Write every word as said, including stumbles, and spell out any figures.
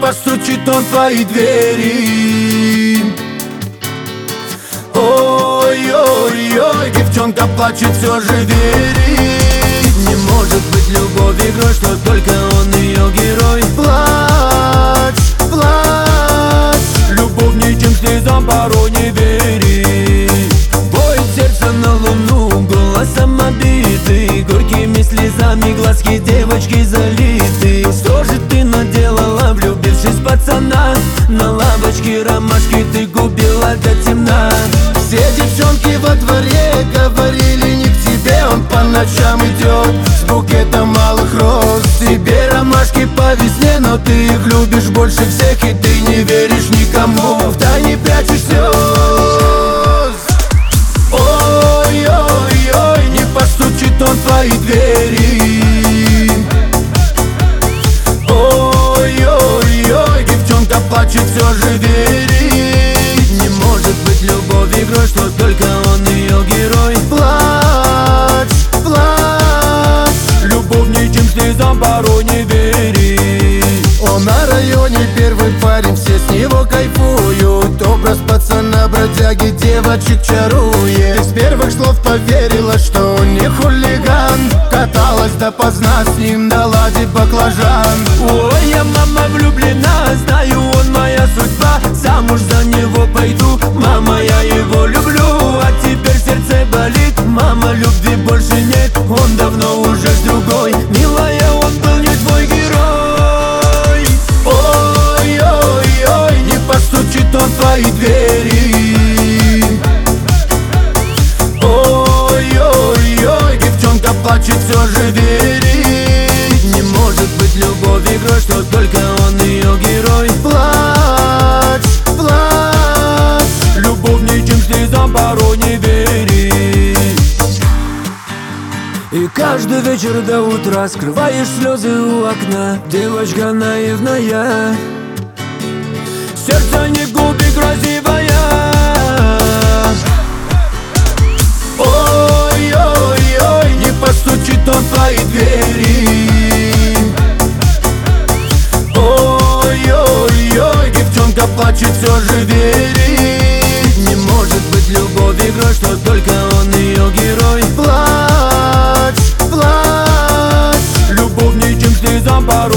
постучит он в твои двери. Ой-ой-ой, девчонка плачет, все же верит. Не может быть любовь игрой, что только он ее герой. Плачь, плачь, любовь ничем слезам порой не верит. Воет сердце на луну, голосом обиды, горькими слезами глазки девочки залиты. Что же ты наделала, влюбившись в пацана? На лавочке ромашки ты губила до темна. Все девчонки во дворе говорили не к тебе. Он по ночам идет с букетом малых роз. Тебе ромашки по весне, но ты их любишь больше всех. И ты не веришь никому, втайне прячешь слез. Ой-ой-ой, не постучит он в твои двери. Ой-ой-ой, девчонка плачет, все же верит. Не может быть любовь игрой, что только он ее герой. Плачь, плачь, любовь ничем слезам порой не верит. Он на районе первый парень, все с него кайфуют. Образ пацана бродяги девочек чарует. Ты с первых слов поверила, что он не хулиган. Каталась допоздна с ним на ладе баклажан. Ой, я мама влюблена, знаю, он моя судьба. Замуж за него пойду, мама, я его люблю. А теперь сердце болит, мама, любви больше нет. Он давно уже с другой, милая, он был не твой герой. Ой-ой-ой, не постучит он в твои двери. Ой-ой-ой, девчонка плачет, все же верит. Не может быть любовь игрой, что только он ее герой. Плачь, плачь, любовь ничем слезам порой не верит. И каждый вечер до утра скрываешь слезы у окна. Девочка наивная, сердце не губи красивая. Ой-ой-ой, не постучит он в твои двери. Ой-ой-ой, девчонка плачет, все же верит. Не может быть любовь игрой, что только он ее герой. Плачь, плачь, любовь ничем слезам порой